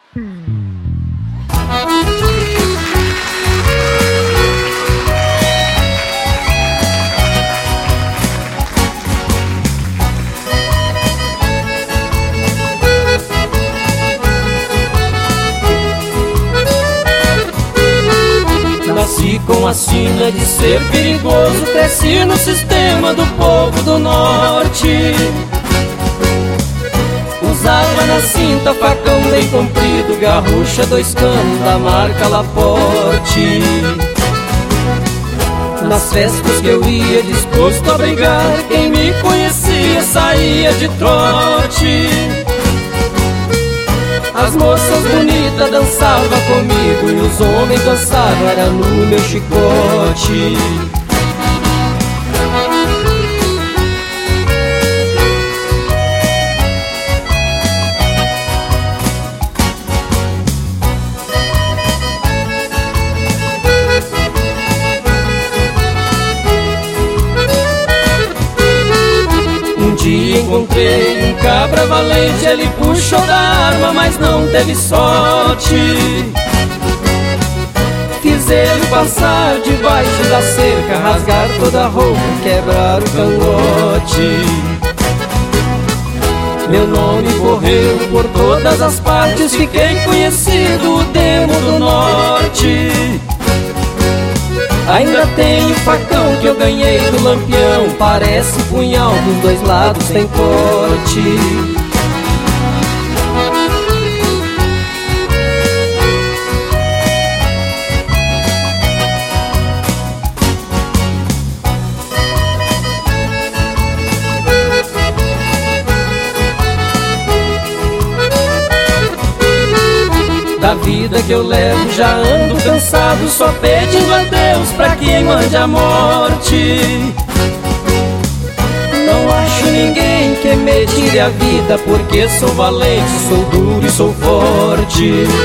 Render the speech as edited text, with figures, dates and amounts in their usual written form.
Nasci com a sina de ser perigoso, cresci no sistema do povo do norte. Usava na cinta facão bem comprido, garrucha 2 canos da marca Laporte. Nas festas que eu ia disposto a brigar, quem me conhecia saía de trote. As moças bonitas dançavam comigo e os homens dançavam era no meu chicote. Um dia encontrei um cabra valente, ele puxou da arma, mas não teve sorte. Fiz ele passar debaixo da cerca, rasgar toda a roupa, quebrar o cangote. Meu nome correu por todas as partes, fiquei conhecido, o demo do norte. Ainda tenho o facão que eu ganhei do Lampião, parece punhal, dos 2 lados tem corte. Da vida que eu levo já ando cansado, só pedindo a Deus pra que mande a morte. Não acho ninguém que me tire a vida, porque sou valente, sou duro e sou forte.